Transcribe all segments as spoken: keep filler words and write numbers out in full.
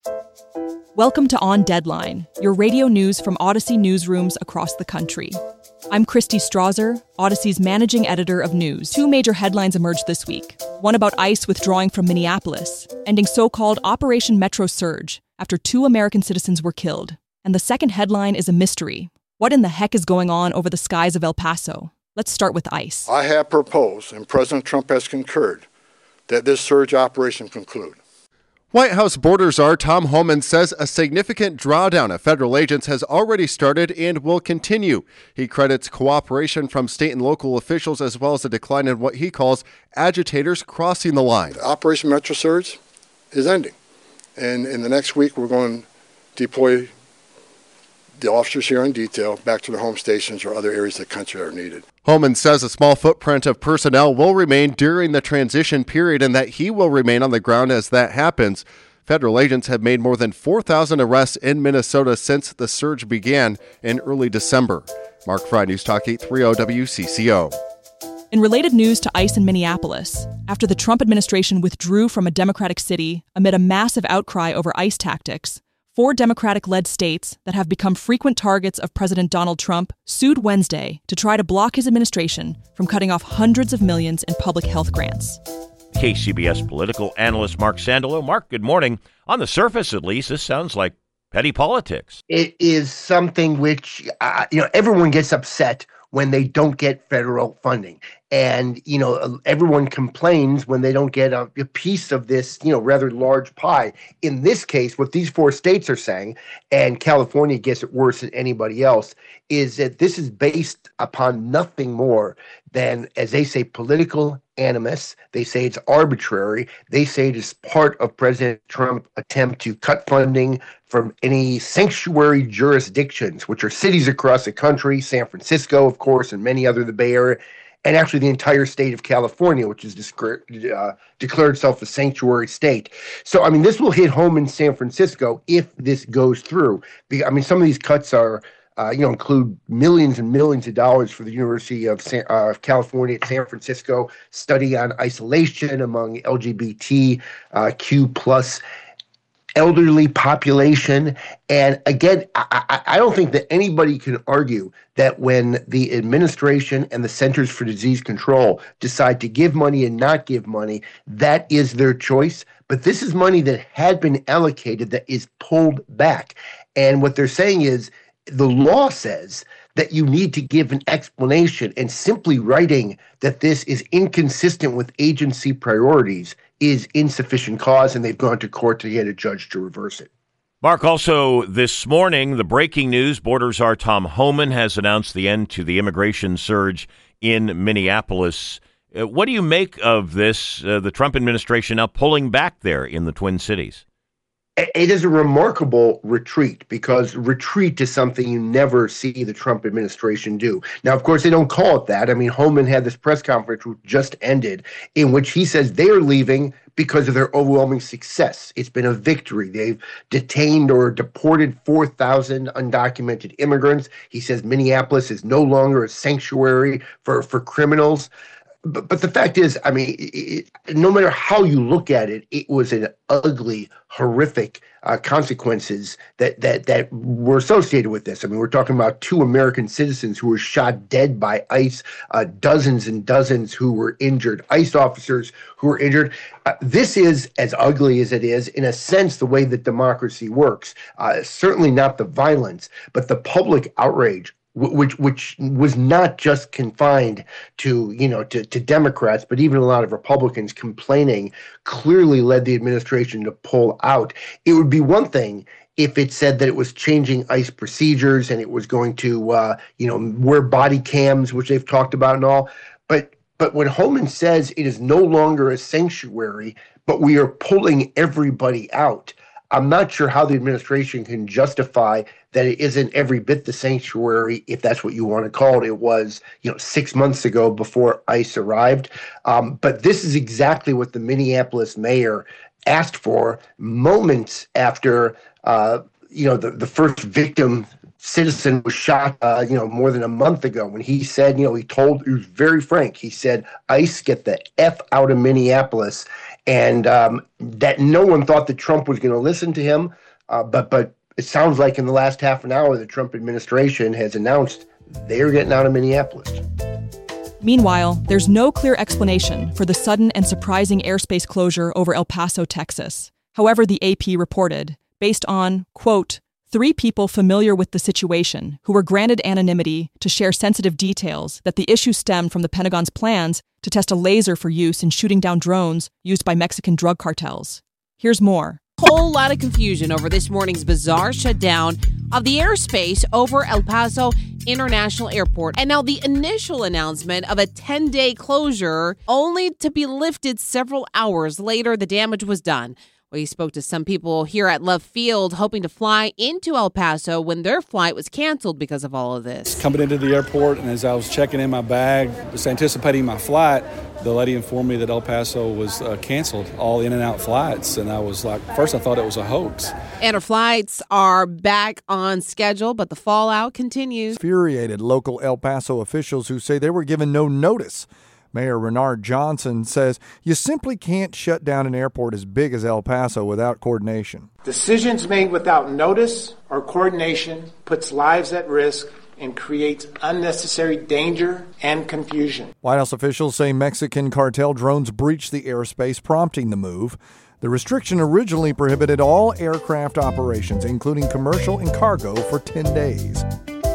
Welcome to On Deadline, your radio news from Odyssey newsrooms across the country. I'm Christy Strasser, Odyssey's managing editor of news. Two major headlines emerged this week. One about ICE withdrawing from Minneapolis, ending so-called Operation Metro Surge after two American citizens were killed. And the second headline is a mystery. What in the heck is going on over the skies of El Paso? Let's start with ICE. I have proposed, and President Trump has concurred, that this surge operation conclude. White House Border Czar Tom Homan says a significant drawdown of federal agents has already started and will continue. He credits cooperation from state and local officials as well as a decline in what he calls agitators crossing the line. Operation Metro Surge is ending. And in the next week, we're going to deploy the officers here in detail back to their home stations or other areas of the country that are needed. Homan says a small footprint of personnel will remain during the transition period and that he will remain on the ground as that happens. Federal agents have made more than four thousand arrests in Minnesota since the surge began in early December. Mark Fry, News Talk eight thirty W C C O. In related news to ICE in Minneapolis, after the Trump administration withdrew from a Democratic city amid a massive outcry over ICE tactics, four Democratic-led states that have become frequent targets of President Donald Trump sued Wednesday to try to block his administration from cutting off hundreds of millions in public health grants. K C B S political analyst Mark Sandalo. Mark, good morning. On the surface, at least, this sounds like petty politics. It is something which, uh, you know, everyone gets upset when they don't get federal funding. And, you know, everyone complains when they don't get a, a piece of this, you know, rather large pie. In this case, what these four states are saying, and California gets it worse than anybody else, is that this is based upon nothing more than, as they say, political animus. They say it's arbitrary. They say it is part of President Trump's attempt to cut funding from any sanctuary jurisdictions, which are cities across the country, San Francisco, of course, and many other, the Bay Area, and actually the entire state of California, which has uh, declared itself a sanctuary state. So, I mean, this will hit home in San Francisco if this goes through. I mean, some of these cuts are, uh, you know, include millions and millions of dollars for the University of San, uh, California at San Francisco, study on isolation among L G B T Q plus elderly population. And again, I, I don't think that anybody can argue that when the administration and the Centers for Disease Control decide to give money and not give money, that is their choice. But this is money that had been allocated that is pulled back. And what they're saying is the law says that you need to give an explanation, and simply writing that this is inconsistent with agency priorities is insufficient cause, and they've gone to court to get a judge to reverse it. Mark, also this morning, the breaking news, Border Czar Tom Homan has announced the end to the immigration surge in Minneapolis. Uh, what do you make of this, uh, the Trump administration now pulling back there in the Twin Cities? It is a remarkable retreat, because retreat is something you never see the Trump administration do. Now, of course, they don't call it that. I mean, Homan had this press conference which just ended in which he says they are leaving because of their overwhelming success. It's been a victory. They've detained or deported four thousand undocumented immigrants. He says Minneapolis is no longer a sanctuary for, for criminals. But, but the fact is, I mean, it, no matter how you look at it, it was an ugly, horrific uh, consequences that, that that were associated with this. I mean, we're talking about two American citizens who were shot dead by ICE, uh, dozens and dozens who were injured, ICE officers who were injured. Uh, this is, as ugly as it is, in a sense, the way that democracy works. Uh, certainly not the violence, but the public outrage, which which was not just confined to, you know, to, to Democrats, but even a lot of Republicans complaining, clearly led the administration to pull out. It would be one thing if it said that it was changing ICE procedures and it was going to, uh, you know, wear body cams, which they've talked about and all. But but when Homan says it is no longer a sanctuary, but we are pulling everybody out, I'm not sure how the administration can justify that it isn't every bit the sanctuary, if that's what you want to call it. It was, you know, six months ago before ICE arrived. Um, but this is exactly what the Minneapolis mayor asked for moments after, uh, you know, the, the first victim citizen was shot, uh, you know, more than a month ago, when he said, you know, he told, he was very frank. He said, ICE, get the F out of Minneapolis. and um, that no one thought that Trump was going to listen to him. Uh, but but it sounds like in the last half an hour, the Trump administration has announced they're getting out of Minneapolis. Meanwhile, there's no clear explanation for the sudden and surprising airspace closure over El Paso, Texas. However, the A P reported, based on, quote, three people familiar with the situation who were granted anonymity to share sensitive details, that the issue stemmed from the Pentagon's plans to test a laser for use in shooting down drones used by Mexican drug cartels. Here's more. Whole lot of confusion over this morning's bizarre shutdown of the airspace over El Paso International Airport. And now the initial announcement of a ten-day closure, only to be lifted several hours later. The damage was done. We spoke to some people here at Love Field hoping to fly into El Paso when their flight was canceled because of all of this. Coming into the airport, and as I was checking in my bag, just anticipating my flight, the lady informed me that El Paso was uh, canceled, all in and out flights. And I was like, first I thought it was a hoax. And our flights are back on schedule, but the fallout continues. Infuriated local El Paso officials who say they were given no notice. Mayor Renard Johnson says you simply can't shut down an airport as big as El Paso without coordination. Decisions made without notice or coordination puts lives at risk and creates unnecessary danger and confusion. White House officials say Mexican cartel drones breached the airspace, prompting the move. The restriction originally prohibited all aircraft operations, including commercial and cargo, for ten days.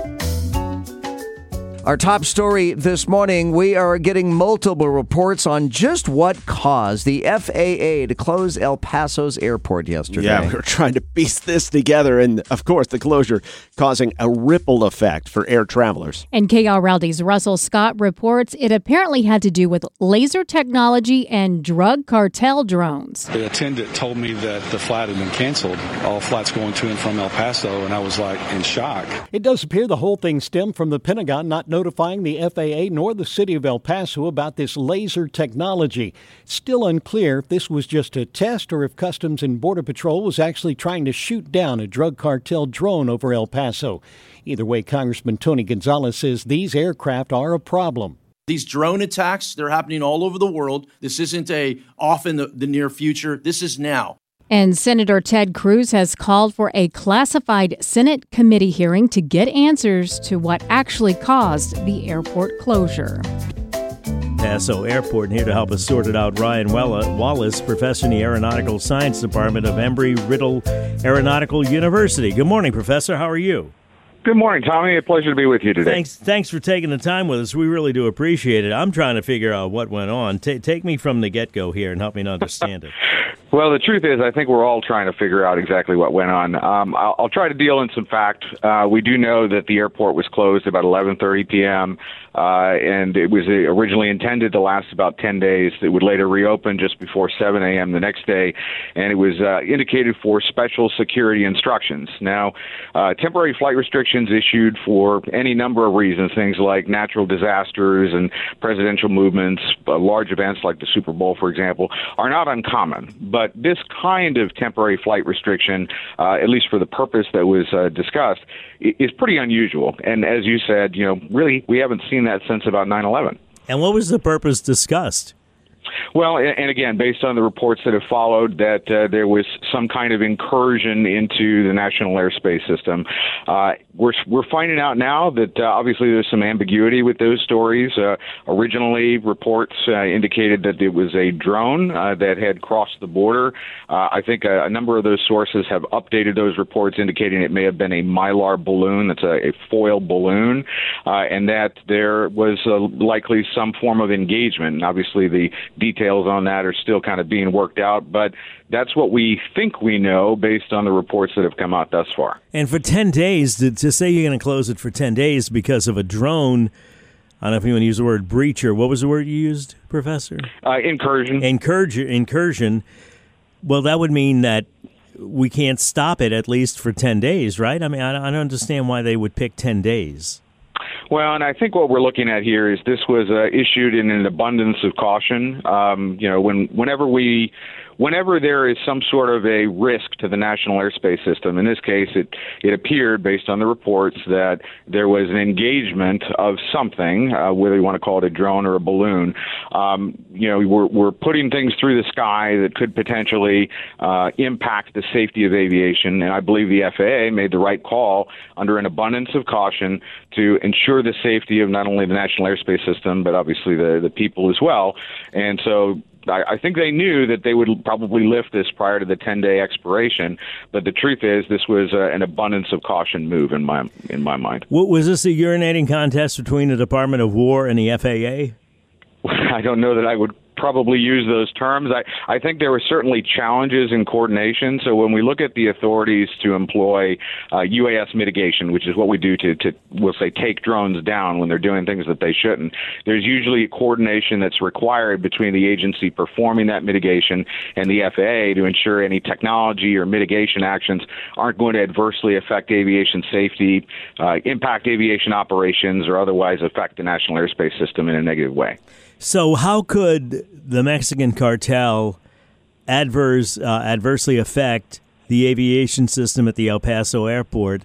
Our top story this morning, we are getting multiple reports on just what caused the F A A to close El Paso's airport yesterday. Yeah, we were trying to piece this together, and of course the closure causing a ripple effect for air travelers. And K R L D's Russell Scott reports it apparently had to do with laser technology and drug cartel drones. The attendant told me that the flight had been canceled, all flights going to and from El Paso, and I was like in shock. It does appear the whole thing stemmed from the Pentagon not notifying the F A A nor the city of El Paso about this laser technology. Still unclear if this was just a test or if Customs and Border Patrol was actually trying to shoot down a drug cartel drone over El Paso. Either way, Congressman Tony Gonzalez says these aircraft are a problem. These drone attacks, they're happening all over the world. This isn't a off in the, the near future. This is now. And Senator Ted Cruz has called for a classified Senate committee hearing to get answers to what actually caused the airport closure. Paso Airport, and here to help us sort it out, Ryan Wallace, professor in the Aeronautical Science Department of Embry-Riddle Aeronautical University. Good morning, Professor. How are you? Good morning, Tommy. A pleasure to be with you today. Thanks Thanks for taking the time with us. We really do appreciate it. I'm trying to figure out what went on. T- take me from the get-go here and help me to understand it. Well, the truth is, I think we're all trying to figure out exactly what went on. Um, I'll, I'll try to deal in some fact. Uh, we do know that the airport was closed about eleven thirty p.m., uh, and it was originally intended to last about ten days. It would later reopen just before seven a.m. the next day, and it was uh, indicated for special security instructions. Now, uh, temporary flight restrictions issued for any number of reasons, things like natural disasters and presidential movements, uh, large events like the Super Bowl, for example, are not uncommon. But this kind of temporary flight restriction, uh, at least for the purpose that was uh, discussed, is pretty unusual. And as you said, you know, really, we haven't seen that since about nine eleven. And what was the purpose discussed? Well, and again, based on the reports that have followed, that uh, there was some kind of incursion into the national airspace system. Uh, we're we're finding out now that uh, obviously there's some ambiguity with those stories. Uh, originally, reports uh, indicated that it was a drone uh, that had crossed the border. Uh, I think a, a number of those sources have updated those reports, indicating it may have been a Mylar balloon. That's a, a foil balloon, uh, and that there was uh, likely some form of engagement. And obviously, the details on that are still kind of being worked out, but that's what we think we know based on the reports that have come out thus far. And for ten days, to, to say you're going to close it for ten days because of a drone, I don't know if you want to use the word breach or what was the word you used, Professor? Uh, incursion. Incursion. Incursion. Well, that would mean that we can't stop it at least for ten days, right? I mean, I don't understand why they would pick ten days. Well, and I think what we're looking at here is this was uh, issued in an abundance of caution. Um, you know, when whenever we whenever there is some sort of a risk to the national airspace system, in this case, it, it appeared based on the reports that there was an engagement of something, uh, whether you want to call it a drone or a balloon. Um, you know, we're, we're putting things through the sky that could potentially uh, impact the safety of aviation. And I believe the F A A made the right call under an abundance of caution to ensure the safety of not only the national airspace system, but obviously the, the people as well. And so I, I think they knew that they would probably lift this prior to the ten-day expiration. But the truth is, this was uh, an abundance of caution move in my in my mind. What, was this a urinating contest between the Department of War and the F A A? I don't know that I would probably use those terms. I, I think there were certainly challenges in coordination. So when we look at the authorities to employ uh, U A S mitigation, which is what we do to, to, we'll say, take drones down when they're doing things that they shouldn't, there's usually a coordination that's required between the agency performing that mitigation and the F A A to ensure any technology or mitigation actions aren't going to adversely affect aviation safety, uh, impact aviation operations, or otherwise affect the national airspace system in a negative way. So how could the Mexican cartel adverse, uh, adversely affect the aviation system at the El Paso airport?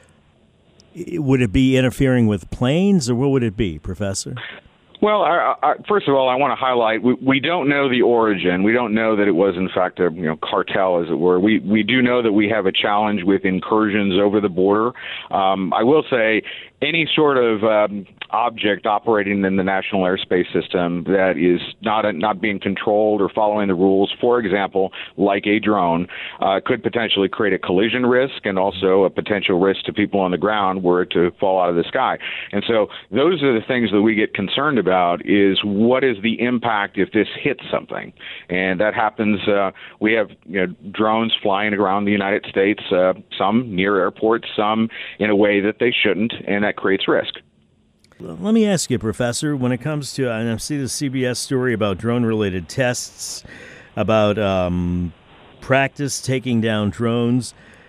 Would it be interfering with planes, or what would it be, Professor? Well, I, I, first of all, I want to highlight we, we don't know the origin. We don't know that it was, in fact, a you know cartel, as it were. We we do know that we have a challenge with incursions over the border. Um, I will say any sort of um, object operating in the national airspace system that is not a, not being controlled or following the rules, for example, like a drone, uh, could potentially create a collision risk and also a potential risk to people on the ground were it to fall out of the sky. And so those are the things that we get concerned about, is what is the impact if this hits something? And that happens, uh, we have you know, drones flying around the United States, uh, some near airports, some in a way that they shouldn't, and that creates risk. Let me ask you, Professor, when it comes to, and I see the C B S story about drone-related tests, about um, practice taking down drones,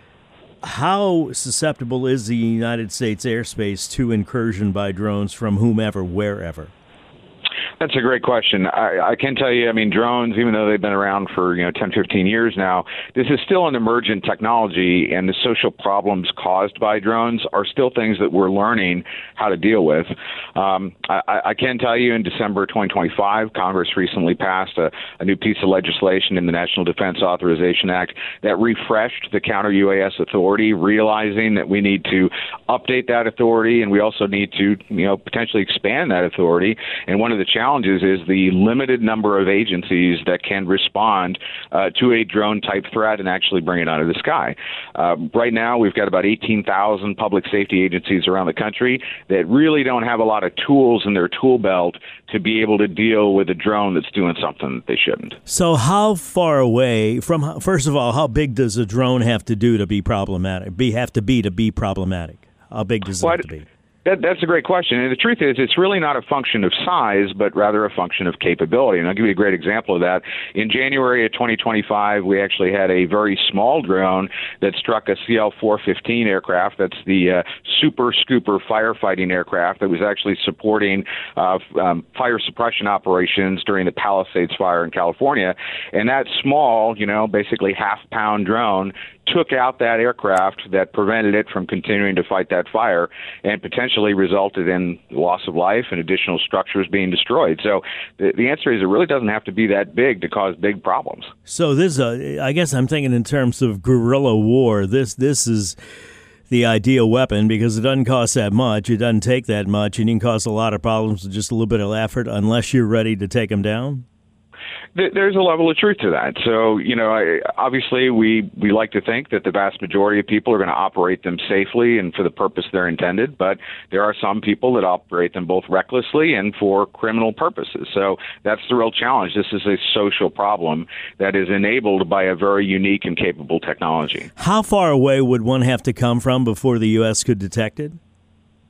how susceptible is the United States airspace to incursion by drones from whomever, wherever? That's a great question. I, I can tell you, I mean, drones, even though they've been around for, you know, ten, fifteen years now, this is still an emergent technology, and the social problems caused by drones are still things that we're learning how to deal with. Um, I, I can tell you in December twenty twenty-five, Congress recently passed a, a new piece of legislation in the National Defense Authorization Act that refreshed the counter-U A S authority, realizing that we need to update that authority, and we also need to, you know, potentially expand that authority. And one of the challenges is the limited number of agencies that can respond uh, to a drone-type threat and actually bring it out of the sky. Uh, right now, we've got about eighteen thousand public safety agencies around the country that really don't have a lot of tools in their tool belt to be able to deal with a drone that's doing something that they shouldn't. So how far away from, first of all, how big does a drone have to do to be problematic, be have to be to be problematic? How big does it well, have to be? That, that's a great question. And the truth is, it's really not a function of size, but rather a function of capability. And I'll give you a great example of that. In January of twenty twenty-five, we actually had a very small drone that struck a C L four fifteen aircraft. That's the uh, Super Scooper firefighting aircraft that was actually supporting uh, um, fire suppression operations during the Palisades fire in California. And that small, you know, basically half-pound drone took out that aircraft that prevented it from continuing to fight that fire and potentially resulted in loss of life and additional structures being destroyed. So the, the answer is it really doesn't have to be that big to cause big problems. So this, uh, I guess I'm thinking in terms of guerrilla war. This this is the ideal weapon because it doesn't cost that much. It doesn't take that much, and you can cause a lot of problems with just a little bit of effort unless you're ready to take them down. There's a level of truth to that. So, you know, I, obviously we, we like to think that the vast majority of people are going to operate them safely and for the purpose they're intended, but there are some people that operate them both recklessly and for criminal purposes. So that's the real challenge. This is a social problem that is enabled by a very unique and capable technology. How far away would one have to come from before the U S could detect it?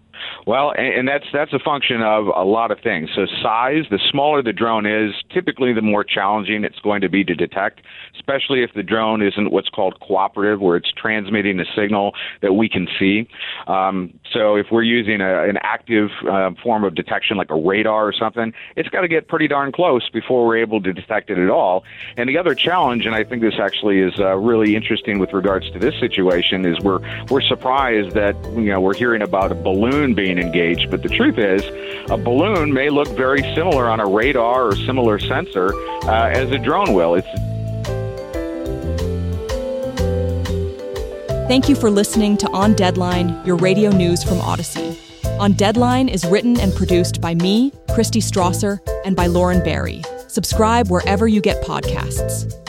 Well, and, and that's that's a function of a lot of things. So size, the smaller the drone is, typically the more challenging it's going to be to detect, especially if the drone isn't what's called cooperative, where it's transmitting a signal that we can see. Um, so if we're using a, an active uh, form of detection like a radar or something, it's got to get pretty darn close before we're able to detect it at all. And the other challenge, and I think this actually is uh, really interesting with regards to this situation, is we're we're surprised that you know we're hearing about a balloon being engaged, but the truth is a balloon may look very similar on a radar or similar sensor uh, as a drone will. It's Thank you for listening to On Deadline, your radio news from Odyssey. On Deadline is written and produced by me, Christy Strasser, and by Lauren Barry. Subscribe wherever you get podcasts.